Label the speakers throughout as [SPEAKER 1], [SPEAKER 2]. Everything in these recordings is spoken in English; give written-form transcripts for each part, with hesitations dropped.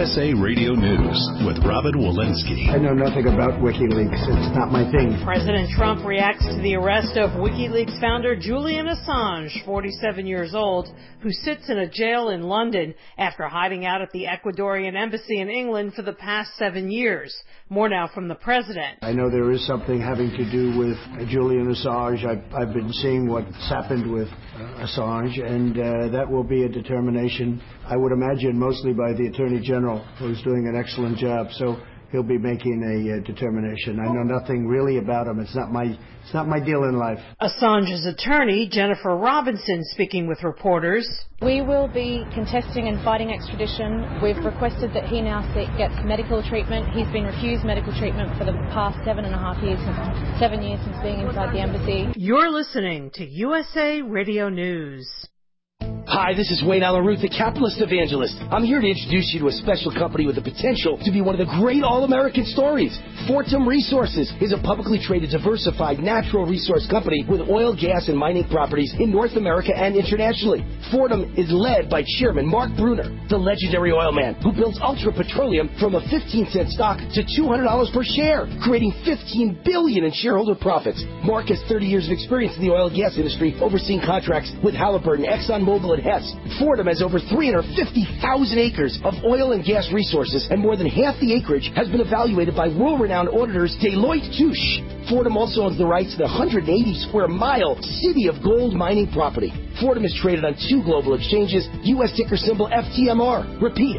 [SPEAKER 1] USA Radio News with Robin Walensky.
[SPEAKER 2] I know nothing about WikiLeaks. It's not my thing.
[SPEAKER 3] President Trump reacts to the arrest of WikiLeaks founder Julian Assange, 47 years old, who sits in a jail in London after hiding out at the Ecuadorian embassy in England for the past 7 years. More now from the president.
[SPEAKER 2] I know there is something having to do with Julian Assange. I've been seeing what's happened with Assange, and that will be a determination, I would imagine, mostly by the Attorney General, who's doing an excellent job. So he'll be making a determination. I know nothing really about him. It's not my deal in life.
[SPEAKER 3] Assange's attorney, Jennifer Robinson, speaking with reporters.
[SPEAKER 4] We will be contesting and fighting extradition. We've requested that he now gets medical treatment. He's been refused medical treatment for the past 7.5 years, 7 years since being inside the embassy.
[SPEAKER 3] You're listening to USA Radio News.
[SPEAKER 5] Hi, this is Wayne Allen Root, the capitalist evangelist. I'm here to introduce you to a special company with the potential to be one of the great all-American stories. Fortum Resources is a publicly traded, diversified natural resource company with oil, gas, and mining properties in North America and internationally. Fortum is led by Chairman Mark Brunner, the legendary oil man who builds Ultra Petroleum from a 15-cent stock to $200 per share, creating $15 billion in shareholder profits. Mark has 30 years of experience in the oil and gas industry, overseeing contracts with Halliburton, ExxonMobil, and Hess. Fortum has over 350,000 acres of oil and gas resources, and more than half the acreage has been evaluated by world-renowned auditors Deloitte Touche. Fortum also owns the rights to the 180-square-mile City of Gold mining property. Fortum is traded on 2 global exchanges, U.S. ticker symbol FTMR. Repeat,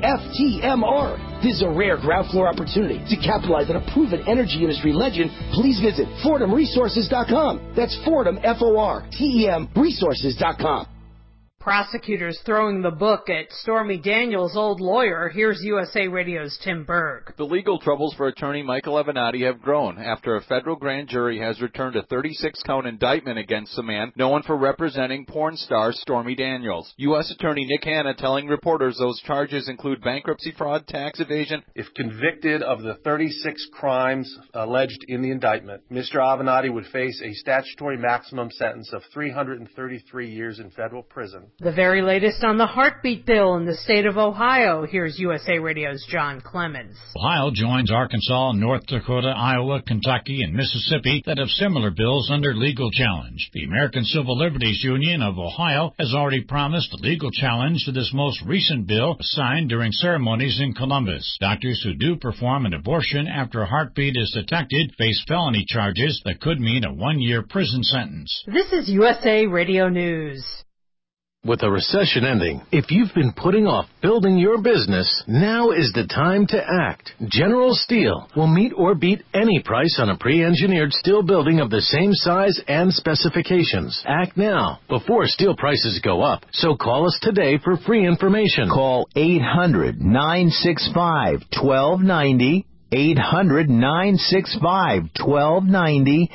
[SPEAKER 5] FTMR. This is a rare ground floor opportunity to capitalize on a proven energy industry legend. Please visit FortumResources.com. That's Fortum, F-O-R-T-E-M, resources.com.
[SPEAKER 3] Prosecutors throwing the book at Stormy Daniels' old lawyer. Here's USA Radio's Tim Berg.
[SPEAKER 6] The legal troubles for attorney Michael Avenatti have grown after a federal grand jury has returned a 36-count indictment against the man known for representing porn star Stormy Daniels. U.S. Attorney Nick Hanna telling reporters those charges include bankruptcy fraud, tax evasion.
[SPEAKER 7] If convicted of the 36 crimes alleged in the indictment, Mr. Avenatti would face a statutory maximum sentence of 333 years in federal prison.
[SPEAKER 3] The very latest on the heartbeat bill in the state of Ohio. Here's USA Radio's John Clemens.
[SPEAKER 8] Ohio joins Arkansas, North Dakota, Iowa, Kentucky, and Mississippi that have similar bills under legal challenge. The American Civil Liberties Union of Ohio has already promised a legal challenge to this most recent bill signed during ceremonies in Columbus. Doctors who do perform an abortion after a heartbeat is detected face felony charges that could mean a 1-year prison sentence.
[SPEAKER 3] This is USA Radio News.
[SPEAKER 9] With a recession ending, if you've been putting off building your business, now is the time to act. General Steel will meet or beat any price on a pre-engineered steel building of the same size and specifications. Act now, before steel prices go up. So call us today for free information.
[SPEAKER 10] Call 800-965-1290. 800-965-1290,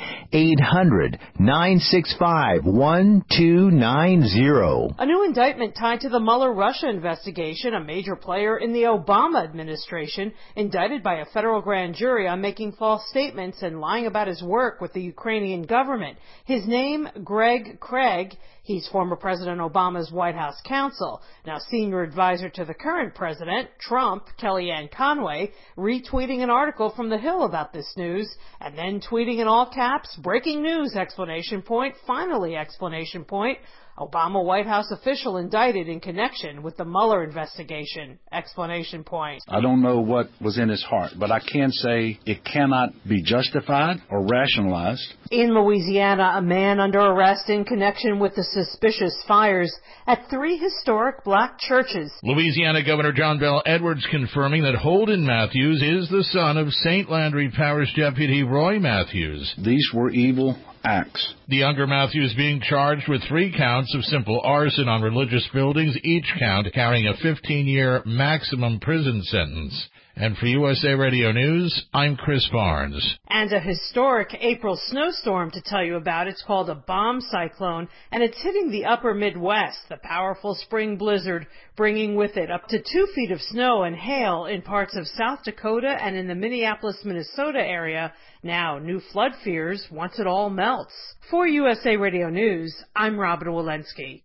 [SPEAKER 10] 800-965-1290.
[SPEAKER 3] A new indictment tied to the Mueller Russia investigation, a major player in the Obama administration, indicted by a federal grand jury on making false statements and lying about his work with the Ukrainian government. His name, Greg Craig. He's former President Obama's White House counsel. Now senior advisor to the current president, Trump, Kellyanne Conway, retweeting an article from The Hill about this news, and then tweeting in all caps, breaking news, exclamation point, finally, exclamation point. Obama White House official indicted in connection with the Mueller investigation, exclamation point.
[SPEAKER 11] I don't know what was in his heart, but I can say it cannot be justified or rationalized.
[SPEAKER 3] In Louisiana, a man under arrest in connection with the suspicious fires at 3 historic black churches.
[SPEAKER 12] Louisiana Governor John Bel Edwards confirming that Holden Matthews is the son of St. Landry Parish Deputy Roy Matthews.
[SPEAKER 11] These were evil acts.
[SPEAKER 12] The younger Matthews being charged with 3 counts of simple arson on religious buildings, each count carrying a 15-year maximum prison sentence. And for USA Radio News, I'm Chris Barnes.
[SPEAKER 3] And a historic April snowstorm to tell you about. It's called a bomb cyclone, and it's hitting the upper Midwest. The powerful spring blizzard bringing with it up to 2 feet of snow and hail in parts of South Dakota and in the Minneapolis, Minnesota area. Now, new flood fears once it all melts. For USA Radio News, I'm Robin Walensky.